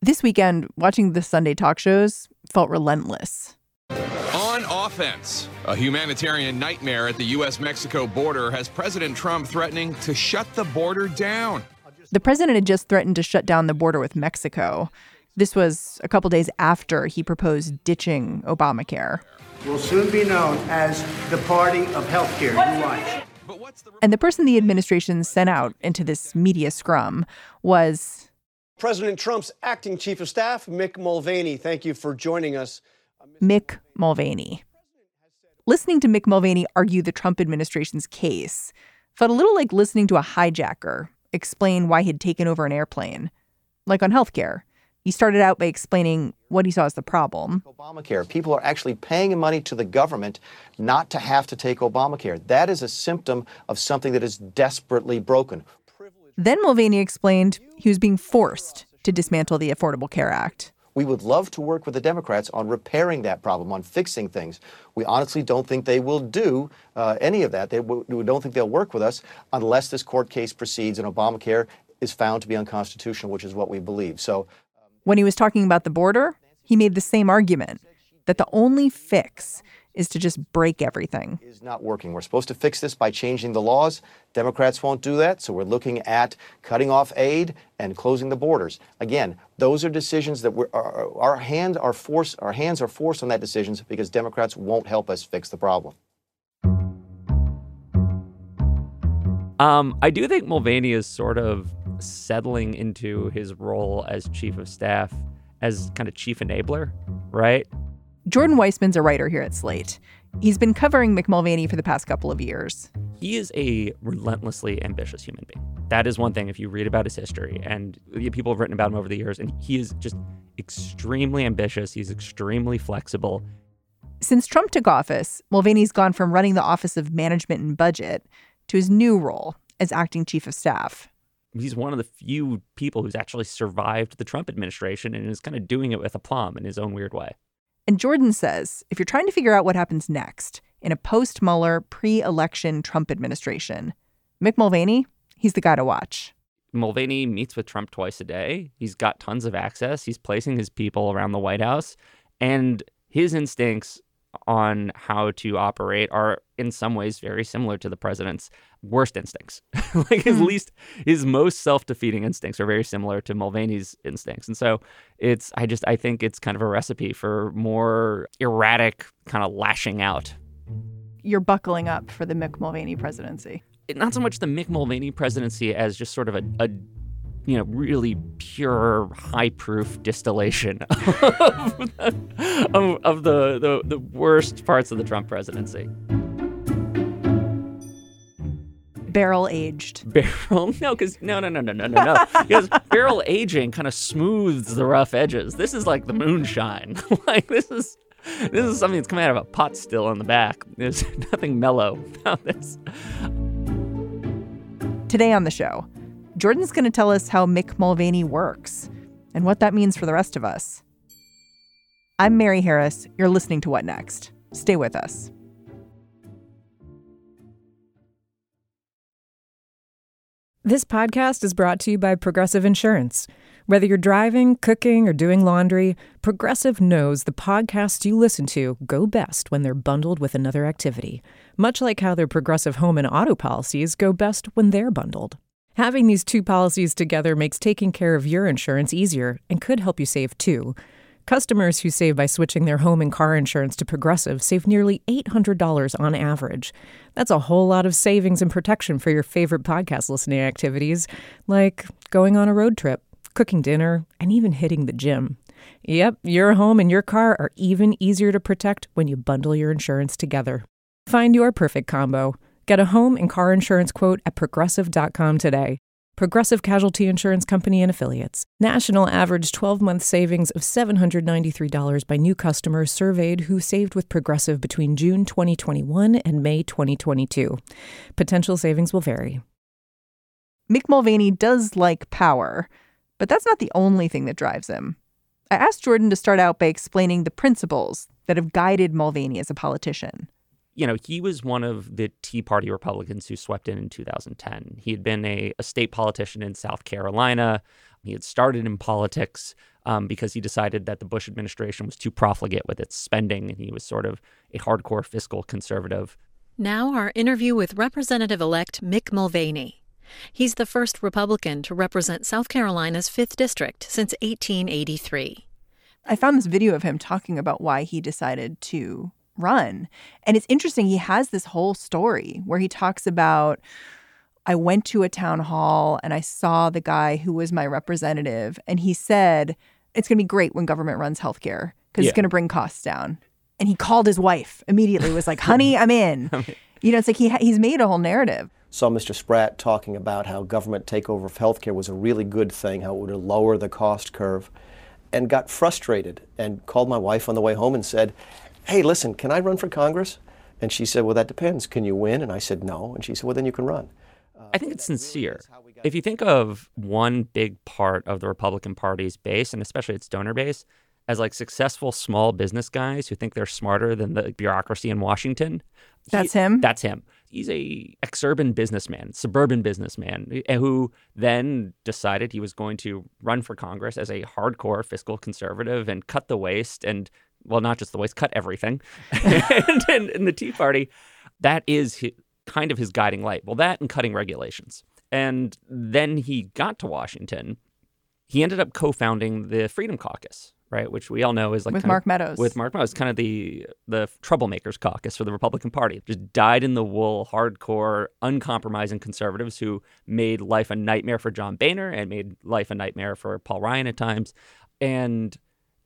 This weekend, watching the Sunday talk shows felt relentless. On offense, a humanitarian nightmare at the U.S.-Mexico border has President Trump threatening to shut the border down. The president had just threatened to shut down the border with Mexico. This was a couple days after he proposed ditching Obamacare. Will soon be known as the party of healthcare. You watch. And the person the administration sent out into this media scrum was President Trump's acting chief of staff, Mick Mulvaney. Thank you for joining us. Mick Mulvaney. Listening to Mick Mulvaney argue the Trump administration's case felt a little like listening to a hijacker explain why he'd taken over an airplane. Like on healthcare, he started out by explaining what he saw as the problem. Obamacare. People are actually paying money to the government not to have to take Obamacare. That is a symptom of something that is desperately broken. Then Mulvaney explained he was being forced to dismantle the Affordable Care Act. We would love to work with the Democrats on repairing that problem, on fixing things. We honestly don't think they will do any of that. We don't think they'll work with us unless this court case proceeds and Obamacare is found to be unconstitutional, which is what we believe. So when he was talking about the border, he made the same argument that the only fix is to just break everything. Is not working. We're supposed to fix this by changing the laws. Democrats won't do that. So we're looking at cutting off aid and closing the borders. Again, those are decisions that our hands are forced on that decisions because Democrats won't help us fix the problem. I do think Mulvaney is sort of settling into his role as chief of staff as kind of chief enabler, right? Jordan Weissman's a writer here at Slate. He's been covering Mick Mulvaney for the past couple of years. He is a relentlessly ambitious human being. That is one thing if you read about his history, and people have written about him over the years, and he is just extremely ambitious. He's extremely flexible. Since Trump took office, Mulvaney's gone from running the Office of Management and Budget to his new role as acting chief of staff. He's one of the few people who's actually survived the Trump administration and is kind of doing it with aplomb in his own weird way. And Jordan says if you're trying to figure out what happens next in a post-Mueller, pre-election Trump administration, Mick Mulvaney, he's the guy to watch. Mulvaney meets with Trump twice a day. He's got tons of access. He's placing his people around the White House. And his instincts on how to operate are in some ways very similar to the president's worst instincts. Like his most self-defeating instincts are very similar to Mulvaney's instincts. And so I think it's kind of a recipe for more erratic kind of lashing out. You're buckling up for the Mick Mulvaney presidency. Not so much the Mick Mulvaney presidency as just sort of a really pure, high-proof distillation of the worst parts of the Trump presidency. Barrel aged. No. Because barrel aging kind of smooths the rough edges. This is like the moonshine. Like this is something that's coming out of a pot still in the back. There's nothing mellow about this. Today on the show, Jordan's going to tell us how Mick Mulvaney works and what that means for the rest of us. I'm Mary Harris. You're listening to What Next? Stay with us. This podcast is brought to you by Progressive Insurance. Whether you're driving, cooking, or doing laundry, Progressive knows the podcasts you listen to go best when they're bundled with another activity, much like how their Progressive home and auto policies go best when they're bundled. Having these two policies together makes taking care of your insurance easier and could help you save, too. Customers who save by switching their home and car insurance to Progressive save nearly $800 on average. That's a whole lot of savings and protection for your favorite podcast listening activities, like going on a road trip, cooking dinner, and even hitting the gym. Yep, your home and your car are even easier to protect when you bundle your insurance together. Find your perfect combo. Get a home and car insurance quote at Progressive.com today. Progressive Casualty Insurance Company and Affiliates. National average 12-month savings of $793 by new customers surveyed who saved with Progressive between June 2021 and May 2022. Potential savings will vary. Mick Mulvaney does like power, but that's not the only thing that drives him. I asked Jordan to start out by explaining the principles that have guided Mulvaney as a politician. He was one of the Tea Party Republicans who swept in 2010. He had been a state politician in South Carolina. He had started in politics because he decided that the Bush administration was too profligate with its spending, and he was sort of a hardcore fiscal conservative. Now our interview with Representative-elect Mick Mulvaney. He's the first Republican to represent South Carolina's 5th District since 1883. I found this video of him talking about why he decided to run. And it's interesting. He has this whole story where he talks about, I went to a town hall and I saw the guy who was my representative. And he said, it's going to be great when government runs healthcare because it's going to bring costs down. And he called his wife immediately, was like, honey, I'm in. You know, it's like he's made a whole narrative. Saw Mr. Spratt talking about how government takeover of healthcare was a really good thing, how it would lower the cost curve, and got frustrated and called my wife on the way home and said, hey, listen, can I run for Congress? And she said, well, that depends. Can you win? And I said, no. And she said, well, then you can run. I think it's sincere. If you think of one big part of the Republican Party's base, and especially its donor base, as like successful small business guys who think they're smarter than the bureaucracy in Washington. That's him? That's him. He's a ex-urban businessman, suburban businessman, who then decided he was going to run for Congress as a hardcore fiscal conservative and cut the waste and, well, not just the waste, cut everything. and in the Tea Party, that is kind of his guiding light. Well, that and cutting regulations. And then he got to Washington. He ended up co-founding the Freedom Caucus, right, which we all know is like with Mark Meadows. With Mark Meadows, kind of the troublemakers caucus for the Republican Party. Just dyed-in-the-wool, hardcore, uncompromising conservatives who made life a nightmare for John Boehner and made life a nightmare for Paul Ryan at times. And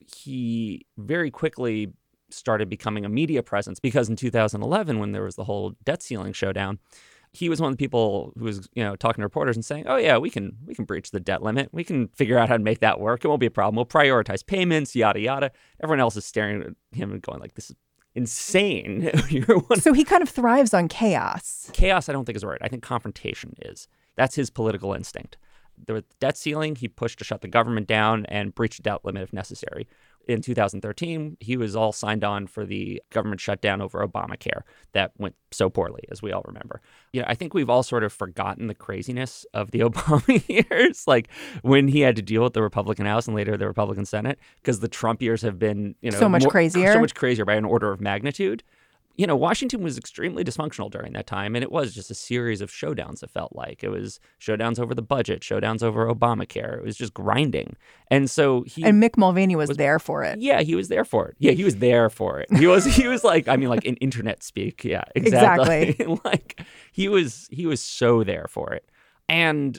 he very quickly started becoming a media presence because in 2011, when there was the whole debt ceiling showdown, he was one of the people who was, talking to reporters and saying, oh, yeah, we can breach the debt limit. We can figure out how to make that work. It won't be a problem. We'll prioritize payments, yada, yada. Everyone else is staring at him and going like, this is insane. So he kind of thrives on chaos. Chaos, I don't think is right. I think confrontation is. That's his political instinct. The debt ceiling, he pushed to shut the government down and breach the debt limit if necessary. In 2013, he was all signed on for the government shutdown over Obamacare that went so poorly, as we all remember. I think we've all sort of forgotten the craziness of the Obama years, like when he had to deal with the Republican House and later the Republican Senate, because the Trump years have been, so much crazier by an order of magnitude. Washington was extremely dysfunctional during that time, and it was just a series of showdowns, it felt like. It was showdowns over the budget, showdowns over Obamacare. It was just grinding. And so And Mick Mulvaney was there for it. Yeah, he was there for it. Yeah, he was there for it. He was like, like in internet speak. Yeah, exactly. Like he was so there for it. And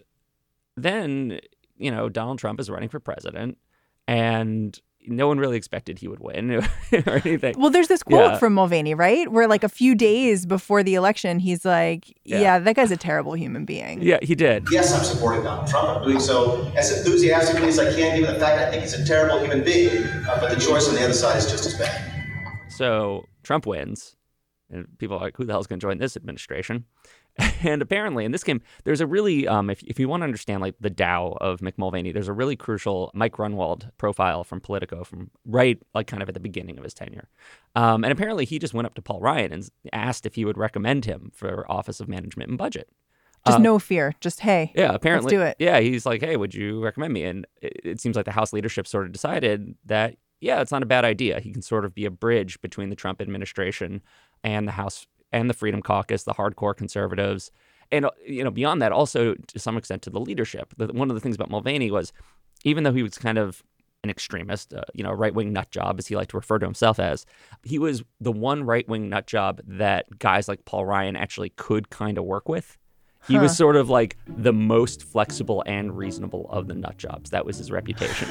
then, Donald Trump is running for president, and no one really expected he would win or anything. Well, there's this quote from Mulvaney, right? Where like a few days before the election, he's like, yeah, that guy's a terrible human being. Yeah, he did. Yes, I'm supporting Donald Trump. I'm doing so as enthusiastically as I can, given the fact I think he's a terrible human being. But the choice on the other side is just as bad. So Trump wins. And people are like, who the hell's going to join this administration? And apparently in this game, there's a really, if you want to understand like the Dow of Mick Mulvaney, there's a really crucial Mike Grunwald profile from Politico from right like kind of at the beginning of his tenure. And apparently he just went up to Paul Ryan and asked if he would recommend him for Office of Management and Budget. Just no fear. Just, hey, apparently, let's do it. Yeah, he's like, hey, would you recommend me? And it seems like the House leadership sort of decided that, yeah, it's not a bad idea. He can sort of be a bridge between the Trump administration and the House and the Freedom Caucus, the hardcore conservatives. And, beyond that, also to some extent to the leadership. One of the things about Mulvaney was, even though he was kind of an extremist, right-wing nut job, as he liked to refer to himself as, he was the one right-wing nut job that guys like Paul Ryan actually could kind of work with. He was sort of like the most flexible and reasonable of the nut jobs. That was his reputation.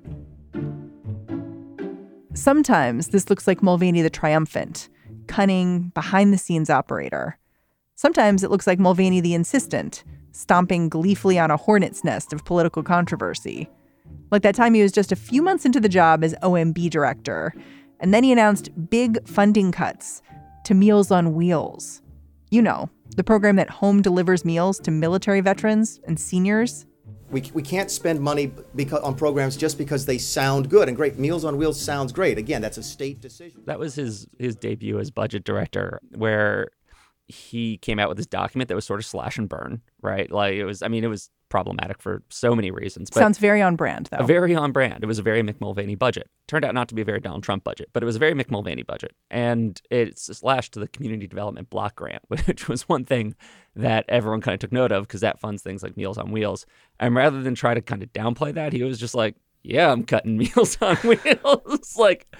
Sometimes this looks like Mulvaney the triumphant, cunning, behind-the-scenes operator. Sometimes it looks like Mulvaney the insistent, stomping gleefully on a hornet's nest of political controversy. Like that time he was just a few months into the job as OMB director, and then he announced big funding cuts to Meals on Wheels. The program that home delivers meals to military veterans and seniors. We can't spend money on programs just because they sound good and great. Meals on Wheels sounds great. Again, that's a state decision. That was his debut as budget director, where he came out with this document that was sort of slash and burn, right? Like it was problematic for so many reasons. But sounds very on brand, though. Very on brand. It was a very Mick Mulvaney budget. Turned out not to be a very Donald Trump budget, but it was a very Mick Mulvaney budget. And it's lashed to the Community Development Block Grant, which was one thing that everyone kind of took note of because that funds things like Meals on Wheels. And rather than try to kind of downplay that, he was just like, yeah, I'm cutting Meals on Wheels.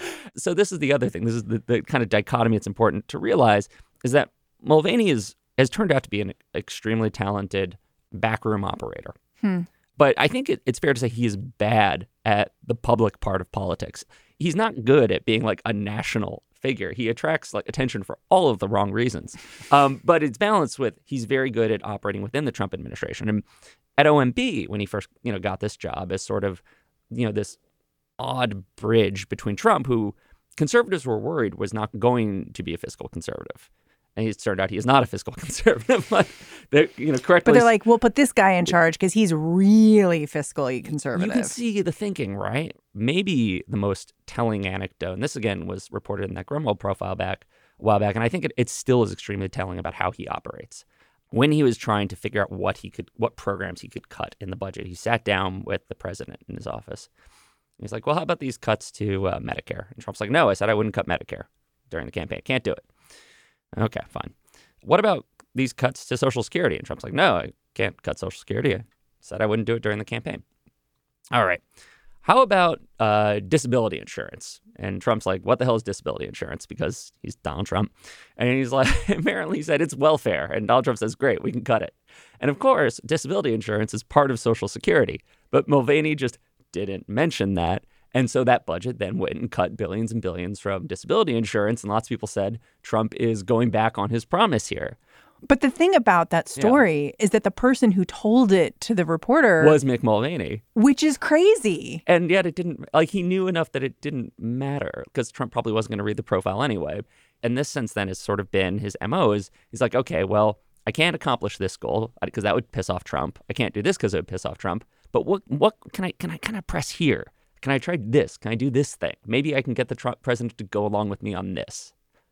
So this is the other thing. This is the kind of dichotomy it's important to realize is that Mulvaney has turned out to be an extremely talented backroom operator. But I think it's fair to say he is bad at the public part of politics. He's not good at being like a national figure. He attracts like attention for all of the wrong reasons. But it's balanced with he's very good at operating within the Trump administration. And at OMB, when he first got this job as sort of this odd bridge between Trump, who conservatives were worried was not going to be a fiscal conservative. And it turned out he is not a fiscal conservative, but correctly. But they're like, we'll put this guy in charge because he's really fiscally conservative. You can see the thinking, right? Maybe the most telling anecdote, and this again was reported in that Grunwald profile a while back, and I think it still is extremely telling about how he operates. When he was trying to figure out what programs he could cut in the budget, he sat down with the president in his office. He's like, well, how about these cuts to Medicare? And Trump's like, no, I said I wouldn't cut Medicare during the campaign. Can't do it. Okay, fine. What about these cuts to Social Security? And Trump's like, no, I can't cut Social Security. I said I wouldn't do it during the campaign. All right. How about disability insurance? And Trump's like, what the hell is disability insurance? Because he's Donald Trump. And he's like, apparently he said it's welfare. And Donald Trump says, great, we can cut it. And of course, disability insurance is part of Social Security. But Mulvaney just didn't mention that. And so that budget then went and cut billions and billions from disability insurance. And lots of people said Trump is going back on his promise here. But the thing about that story is that the person who told it to the reporter was Mick Mulvaney, which is crazy. And yet it didn't, he knew enough that it didn't matter because Trump probably wasn't going to read the profile anyway. And this since then has sort of been his MO is he's like, okay, well, I can't accomplish this goal because that would piss off Trump. I can't do this because it would piss off Trump. But what can I kind of press here? Can I try this? Can I do this thing? Maybe I can get the Trump president to go along with me on this.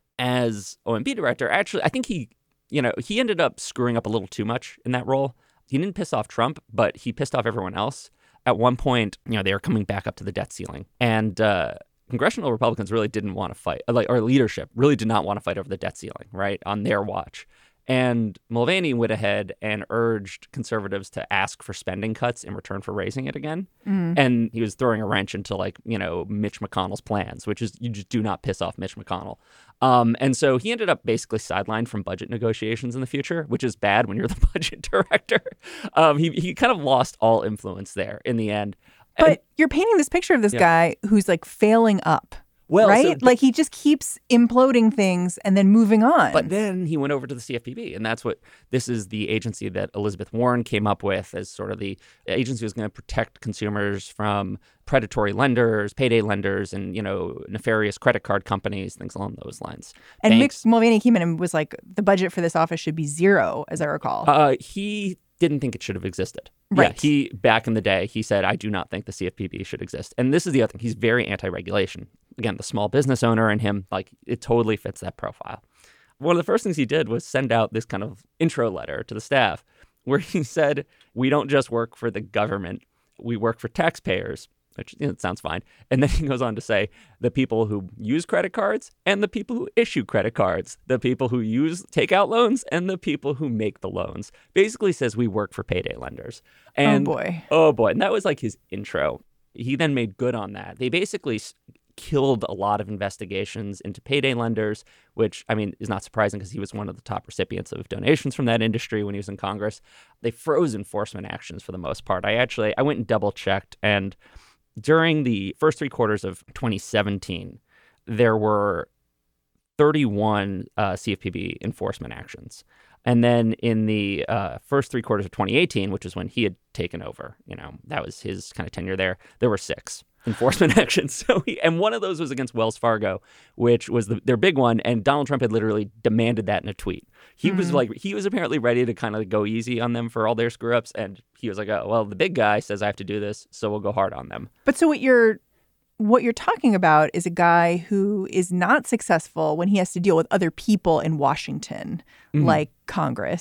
As OMB director, actually, I think he ended up screwing up a little too much in that role. He didn't piss off Trump, but he pissed off everyone else. At one point, they were coming back up to the debt ceiling. And congressional Republicans really didn't want to fight, or leadership really did not want to fight over the debt ceiling, right, on their watch. And Mulvaney went ahead and urged conservatives to ask for spending cuts in return for raising it again. And he was throwing a wrench into Mitch McConnell's plans, which is you just do not piss off Mitch McConnell. And so he ended up basically sidelined from budget negotiations in the future, which is bad when you're the budget director. He kind of lost all influence there in the end. But you're painting this picture of this guy who's like failing up. Well, right? So he just keeps imploding things and then moving on. But then he went over to the CFPB, and this is the agency that Elizabeth Warren came up with as sort of the agency was going to protect consumers from predatory lenders, payday lenders, and, nefarious credit card companies, things along those lines. And Mick Mulvaney came in and was like, the budget for this office should be zero, as I recall. He didn't think it should have existed. Right. Yeah, back in the day, he said, I do not think the CFPB should exist. And this is the other thing. He's very anti-regulation. Again, the small business owner in him, it totally fits that profile. One of the first things he did was send out this kind of intro letter to the staff where he said, we don't just work for the government, we work for taxpayers, which it sounds fine. And then he goes on to say the people who use credit cards and the people who issue credit cards, the people who take out loans and the people who make the loans. Basically says we work for payday lenders. And, oh boy. And that was his intro. He then made good on that. They basically killed a lot of investigations into payday lenders, which, is not surprising because he was one of the top recipients of donations from that industry when he was in Congress. They froze enforcement actions for the most part. I went and double checked, and during the first 3 quarters of 2017, there were 31 CFPB enforcement actions. And then in the first 3 quarters of 2018, which is when he had taken over, that was his kind of tenure there were 6 enforcement actions. And one of those was against Wells Fargo, which was their big one. And Donald Trump had literally demanded that in a tweet. He was he was apparently ready to kind of go easy on them for all their screw ups. And he was like, oh, well, the big guy says I have to do this, so we'll go hard on them. But so what you're talking about is a guy who is not successful when he has to deal with other people in Washington, like Congress.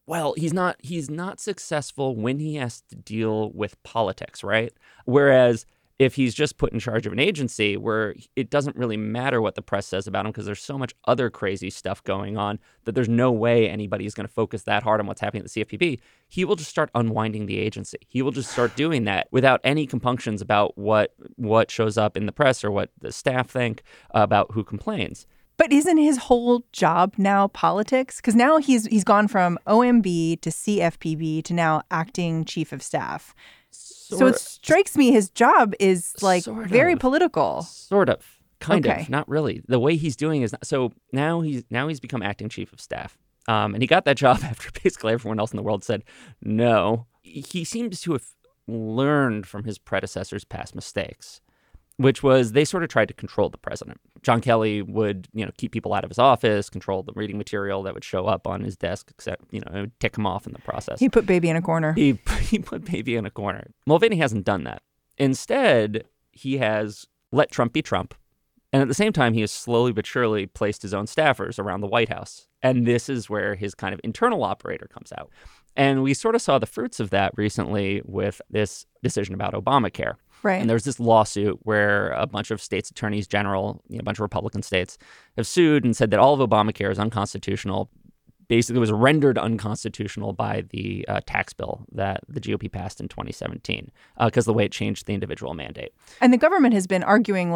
Well, he's not successful when he has to deal with politics, right? Whereas if he's just put in charge of an agency where it doesn't really matter what the press says about him because there's so much other crazy stuff going on that there's no way anybody's going to focus that hard on what's happening at the CFPB, he will just start unwinding the agency. He will just start doing that without any compunctions about what shows up in the press or what the staff think about who complains. But isn't his whole job now politics? Because now he's gone from OMB to CFPB to now acting chief of staff. So it strikes me his job is like very political. Sort of. Kind of. Not really. The way he's doing is not. So now he's become acting chief of staff. And he got that job after basically everyone else in the world said no. He seems to have learned from his predecessor's past mistakes, which was they sort of tried to control the president. John Kelly would, keep people out of his office, control the reading material that would show up on his desk, except, it would tick him off in the process. He put baby in a corner. He put baby in a corner. Mulvaney hasn't done that. Instead, he has let Trump be Trump. And at the same time, he has slowly but surely placed his own staffers around the White House. And this is where his kind of internal operator comes out. And we sort of saw the fruits of that recently with this decision about Obamacare. Right. And there's this lawsuit where a bunch of states attorneys general, a bunch of Republican states, have sued and said that all of Obamacare is unconstitutional. Basically, it was rendered unconstitutional by the tax bill that the GOP passed in 2017 because of the way it changed the individual mandate. And the government has been arguing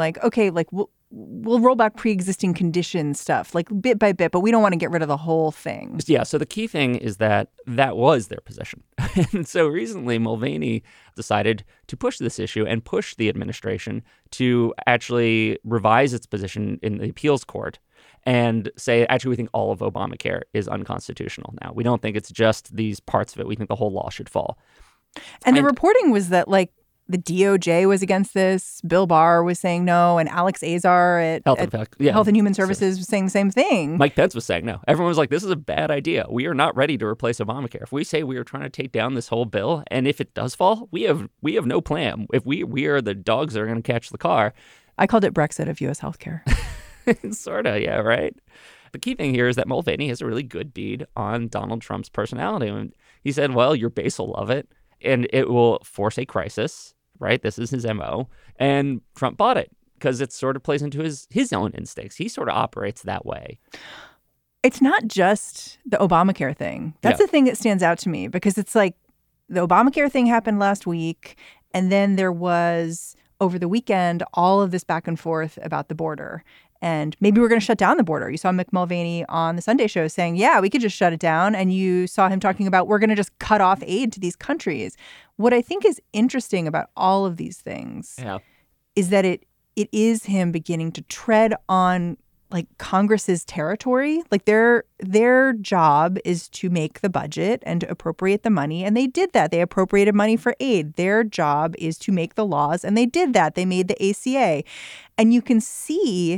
we'll roll back pre-existing condition stuff, bit by bit, but we don't want to get rid of the whole thing. Yeah, so the key thing is that was their position. And so recently, Mulvaney decided to push this issue and push the administration to actually revise its position in the appeals court and say, actually, we think all of Obamacare is unconstitutional now. We don't think it's just these parts of it. We think the whole law should fall. And the reporting was that, the DOJ was against this. Bill Barr was saying no. And Alex Azar at Health and Human Services was saying the same thing. Mike Pence was saying no. Everyone was like, this is a bad idea. We are not ready to replace Obamacare. If we say we are trying to take down this whole bill, and if it does fall, we have no plan. If we are the dogs that are going to catch the car. I called it Brexit of U.S. healthcare. Sort of, yeah, right? The key thing here is that Mulvaney has a really good bead on Donald Trump's personality. And he said, well, your base will love it, and it will force a crisis, right? This is his MO. And Trump bought it because it sort of plays into his own instincts. He sort of operates that way. It's not just the Obamacare thing. That's the thing that stands out to me, because it's like the Obamacare thing happened last week, and then there was, over the weekend, all of this back and forth about the border. And maybe we're going to shut down the border. You saw Mick Mulvaney on the Sunday show saying, yeah, we could just shut it down. And you saw him talking about we're going to just cut off aid to these countries. What I think is interesting about all of these things is that it is him beginning to tread on Congress's territory. Their job is to make the budget and to appropriate the money. And they did that. They appropriated money for aid. Their job is to make the laws. And they did that. They made the ACA. And you can see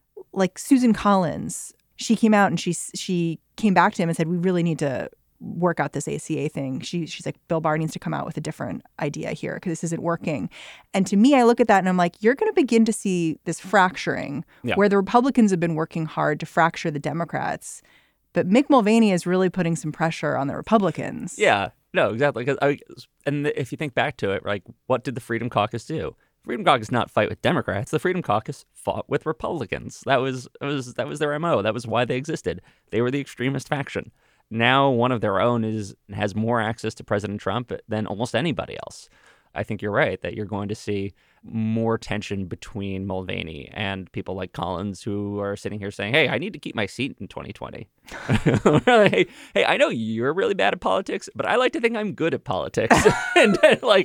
Susan Collins, she came out and she came back to him and said, we really need to work out this ACA thing. She's like, Bill Barr needs to come out with a different idea here because this isn't working. And to me, I look at that and I'm like, you're going to begin to see this fracturing where the Republicans have been working hard to fracture the Democrats. But Mick Mulvaney is really putting some pressure on the Republicans. Yeah, no, exactly. And if you think back to it, what did the Freedom Caucus do? Freedom Caucus not fight with Democrats. The Freedom Caucus fought with Republicans. That was their MO. That was why they existed. They were the extremist faction. Now one of their own has more access to President Trump than almost anybody else. I think you're right that you're going to see more tension between Mulvaney and people like Collins, who are sitting here saying, hey, I need to keep my seat in 2020. hey, I know you're really bad at politics, but I like to think I'm good at politics. And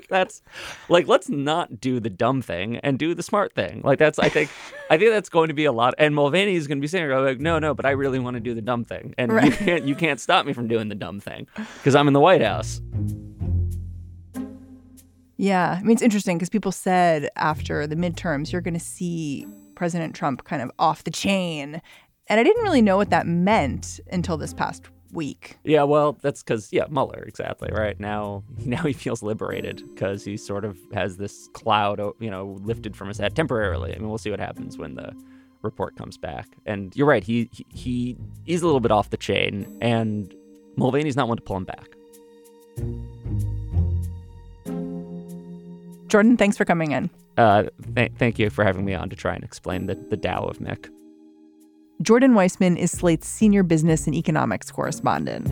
let's not do the dumb thing and do the smart thing. I think that's going to be a lot. And Mulvaney is going to be saying, no, but I really want to do the dumb thing. And you can't stop me from doing the dumb thing because I'm in the White House. Yeah, I mean, it's interesting because people said after the midterms, you're going to see President Trump kind of off the chain. And I didn't really know what that meant until this past week. Yeah, well, that's because, Mueller, exactly, right? Now he feels liberated because he sort of has this cloud, lifted from his head temporarily. I mean, we'll see what happens when the report comes back. And you're right, he is a little bit off the chain. And Mulvaney's not one to pull him back. Jordan, thanks for coming in. Thank you for having me on to try and explain the Tao of Mick. Jordan Weissman is Slate's senior business and economics correspondent.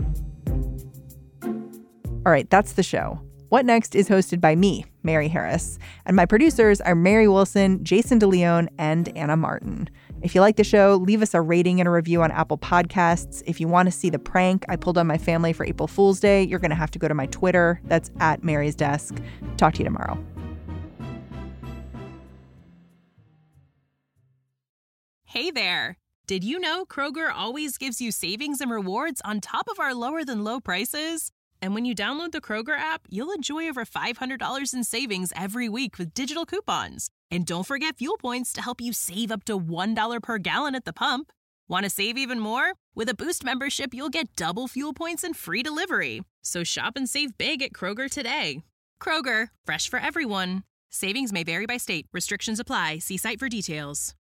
All right, that's the show. What Next is hosted by me, Mary Harris, and my producers are Mary Wilson, Jason DeLeon, and Anna Martin. If you like the show, leave us a rating and a review on Apple Podcasts. If you want to see the prank I pulled on my family for April Fool's Day, you're going to have to go to my Twitter. That's @MarysDesk. Talk to you tomorrow. Hey there. Did you know Kroger always gives you savings and rewards on top of our lower than low prices? And when you download the Kroger app, you'll enjoy over $500 in savings every week with digital coupons. And don't forget fuel points to help you save up to $1 per gallon at the pump. Want to save even more? With a Boost membership, you'll get double fuel points and free delivery. So shop and save big at Kroger today. Kroger, fresh for everyone. Savings may vary by state. Restrictions apply. See site for details.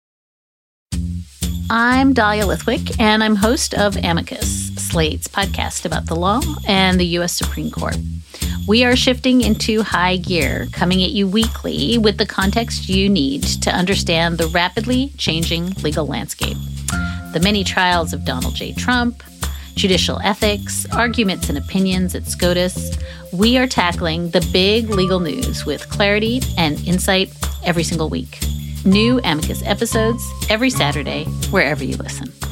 I'm Dahlia Lithwick, and I'm host of Amicus, Slate's podcast about the law and the U.S. Supreme Court. We are shifting into high gear, coming at you weekly with the context you need to understand the rapidly changing legal landscape. The many trials of Donald J. Trump, judicial ethics, arguments and opinions at SCOTUS. We are tackling the big legal news with clarity and insight every single week. New Amicus episodes every Saturday, wherever you listen.